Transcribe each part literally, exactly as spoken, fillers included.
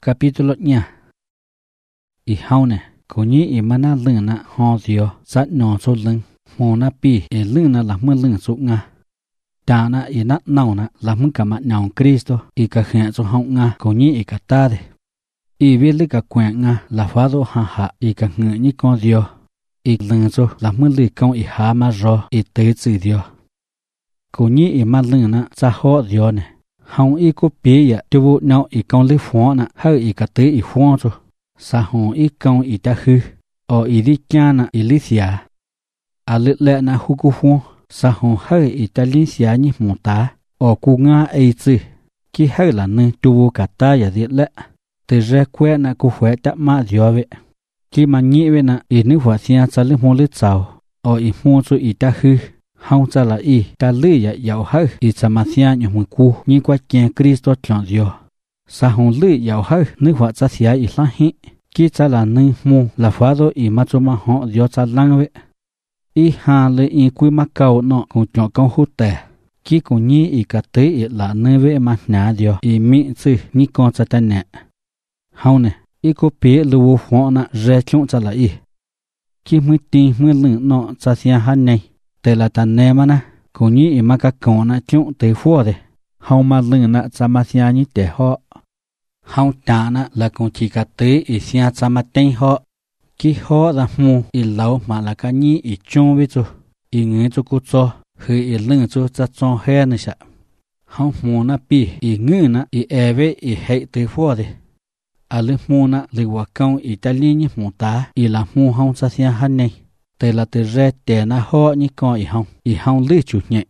capítulo nha. I hao nè, cô nhí i mana lưng nè ho diyo, sát nhỏ số lưng, mồ nà pi i lưng nè là mưa lưng số nga. Đà nè i nát nâu nè là mưa cả mặt nhào Cristo, i cả khẽ số hông nga, cô nhí i cả ta đi. I viết lý cả quẹn nga là phá đô hạ hạ i cả ngựa nhí con diyo. I lưng số là mưa lì công i hạ mà rô i tế chữ diyo. Cô nhí i mà lưng nè ra ho diyo nè. Hông i cô bế ya cho vụ nào i công lý phó nè hơi i cả tế i phó rồi. Sa hông i công i ta hư. Ở i đi cha nè i lý xìa. À lệ lệ nè hù cô phó. Sa hông hơi i ta lý xìa như mù tá. Ở cô ngã ấy chư. Khi hơi là nâng cho vụ cả ta ya diệt lệ. Từ ra quẹ nè cô khỏe ta mạ diyo vệ. Khi mà nhị vệ nè i nữ hóa xìa cha lý mô lý chào. Ở i mô cho i ta hư. Hông cha là y, ta lư ya yào hơi, y cha mà xia nhờ mùi cu, như qua kèn Cristo chọn diyo. Sa hông lư yào hơi, nữ hóa cha xia y lá hị, kì cha là nữ mù, là phá đô y mà cho mà họ diyo cha lăng vệ. Y hà lư y quy mà cầu nọ, cũng chọn công hút tè. Kì cũng nhi y cả tế y là nữ vệ mà ná diyo, y mị chư, như con cha ta nẹ. Hông nè, y cô bế lưu vô phó nạ rè chung cha là y. Kì mới tin mới lưng nọ cha xia hân này. Tê là ta nè mà nè, cô nhí i mà các con nè chung tế phua đê. Hông mà lưng nè cha mà xia như tế họ. Hông trả nè là con chỉ cả tế i xia cha mà tên họ. Khi họ ra mù i lâu mà là cả nhí i chung với chú. I ngư chú cô cho, hư i lưng chú cha chong hè nè xa. Hông mù nè bì i ngư nè i e với i hệ tế phua đê. À lưng mù nè lì hòa công i ta lý như mù tá i là mù hông cha xia hân này. Tê là tê rê tê na họ như con y hông, y hông lư chủ nhẹ.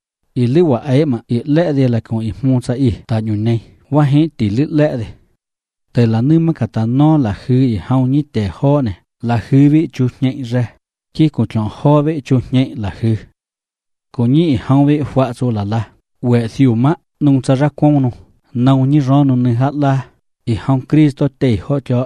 Y lư quả ấy mà y lẽ đê là con y môn xa y, ta nhủ này, quá hế tỷ lư lẽ đê. Tê là nữ mà cả ta nó là khứ y hông như tê họ nè, là khứ vị chủ nhẹ ra. Khi còn chọn họ vị chủ nhẹ là khứ. Còn như y hông vị phá cho là là, quẹ xìu mạ, nông cha ra quông nông, nâu như rõ nông nữ hát là, y hông Cristo tê họ cho.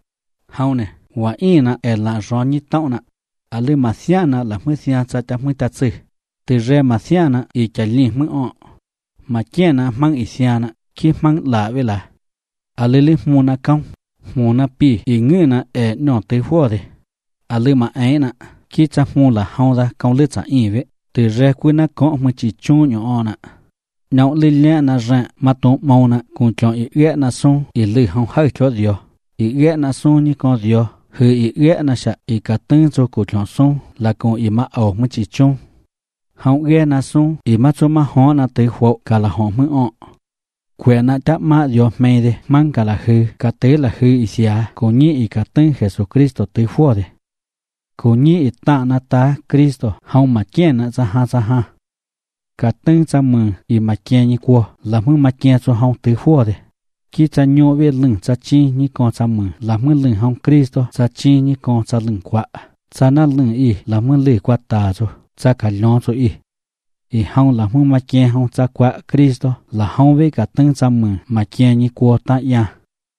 Hông nè, quả y nà e là rõ như tao nà. À lư mà xia nà là mới xia cha cha mới ta chư. Từ rê mà xia nà y chả liên mới ọ. Mà chê nà mang y xia nà khi mang lạ với là. À lư lư mù nà công. Mù nà bì y ngư nà e nhỏ tới phua đi. À lư mà ấy nà khi cha mù là hông ra công lư chả y với. Từ rê quý nà có mới chỉ chung nhỏ ọ nà. Nhậu lư lẽ nà rạ mà tổ màu nà cũng chọn y ghé nà sông y lư hông hơi cho diyo. Y ghé nà sông như con diyo. Hư ý ghé nà xa ý cả tương cho cổ chọn sông là con ý mà ẩu mới chỉ chung. Hông ghé nà sông ý mà cho mà hóa nà tới khổ cả là họ mới ọ. Quẹ nà chắp mà dò mê đê mang cả là hư cả tế là hư ý xìa cổ nhí ý cả tương Jesus Christo tới phua đê. Cổ nhí ý tạ nà ta Cristo hông mà chê nà cha ha cha ha. Cả tương cha mừng ý mà chê như qua là mới mà chê cho hông tới phua đê. Khi cha nhô về lưng cha chi như con cha mừng là mưa lưng hông Cristo cha chi như con cha lưng quá. Cha nà lưng y là mưa lưng quá tà rồi, cha cả nhóm rồi y. Y hông là mưa mà chê hông cha quá Cristo là hông về cả tưng cha mừng mà chê như qua ta ya.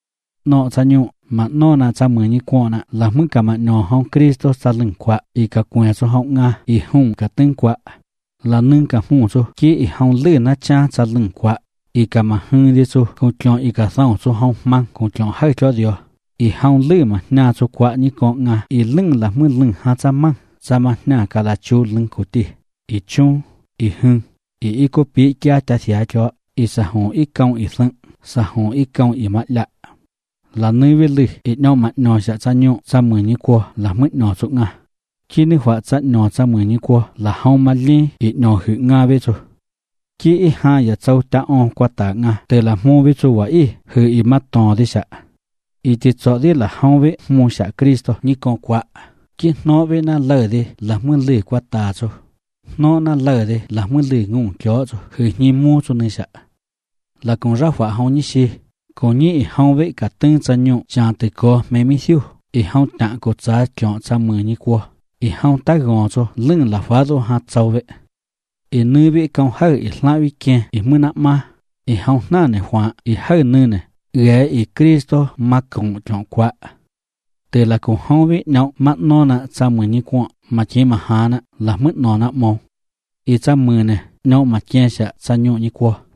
Nọ cha nhô mà nọ nà cha mừng như qua nà là mưa cả mà nhỏ hông Cristo cha lưng quá. Y cả quẹn cho hông nga y hông cả tưng quá. Là nâng cả mù rồi khi y hông lưng nà cha cha lưng quá. Y cả mà hưng đi chú, cũng chọn y cả sao chú hông mang, cũng chọn hơi cho diyo. Y hông lư mà nà chú quá như con ngà, y lưng là mưa lưng hạ cha mang, cha mà nà cả là chú lưng của ti. Y chung, y hưng, y y cô bí kia ta xá cho, y sa hông y công y sân, sa hông y công y mát lạ. Là nơi với lư, y nhau mặt nhỏ xa cha nhộ, cha mười như qua, là mất nhỏ chú ngà. Khi nơi hóa cha nhỏ cha mười như qua, là hông mặt liên, y nhỏ hữu ngà với chú. Khi y ha ya châu ta on qua ta nga, tê là mô với chú wa y, hư y mắt tòn đi xa. Y tì cho đi là hông với mô xa Cristo như con quá. Khi nó với na lờ đi là mơ lì qua ta chú. Nó na lờ đi là mơ lì ngùng chó chú, hư nhi mô chú nơi xa. Là con ra hóa hông như xì, con như y hông với cả tương cha nhộn chàng tì có mê mi siêu. Y hông tạng cổ cha chọn cha mơ như qua. Y hông ta gòn chú, lưng là phá rô hạt châu vậy. Y nữ bị công hơi y lá vi kèn y mưa nạ ma. Y hông nà nè hóa y hơi nữ nè. Ghé y Cristo mà công chọn quá. Tê là công hông bị nhau mắt nó nạ cha mơ như qua. Mà chế mà hà nạ là mất nó nạ mong. Y cha mơ nè nhau mà chê xa cha nhộ như qua.